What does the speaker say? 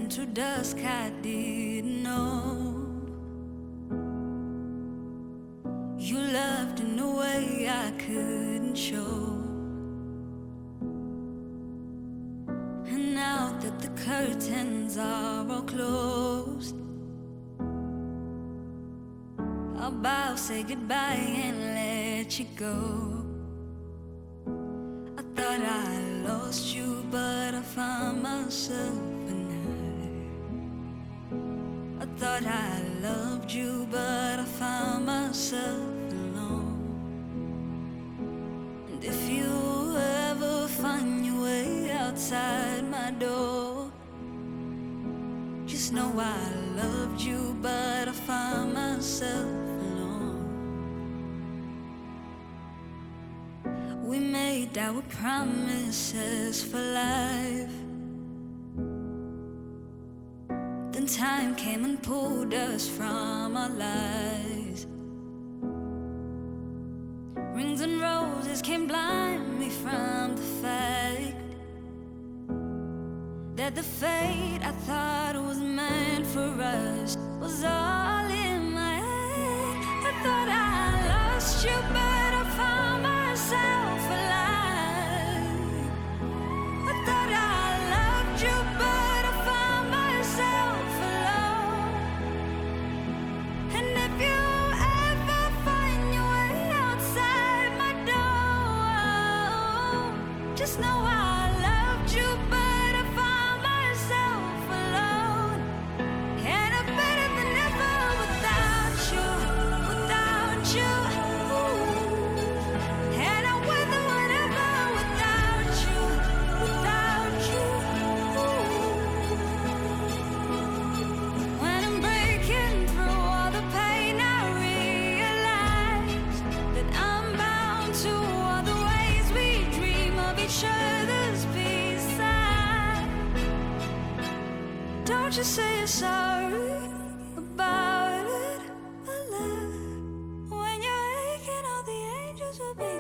into dusk I didn't know. You loved in a way I couldn't show. And now that the curtains are all closed, I'll bow, say goodbye and let you go. I thought I lost you, but I found myself tonight. I thought I loved you, but I found myself alone. And if you ever find your way outside my door, just know I loved you, but I found myself alone. We made our promises for life, then time came and pulled us from our lives. Rings and roses came blind me from the fact that the fate I thought was meant for us was all in my head. I thought I lost you, but I found myself alive. I thought I loved you, but I found myself alone. And if you ever find your way outside my door, just know I loved you, but I found myself alone. And I'm better than ever without you, without you. And I'm with whatever without you, without you. When I'm breaking through all the pain, I realize that I'm bound to all the ways we dream of each other's peace. Don't you say you're sorry about it, my love. When you're aching, all the angels will be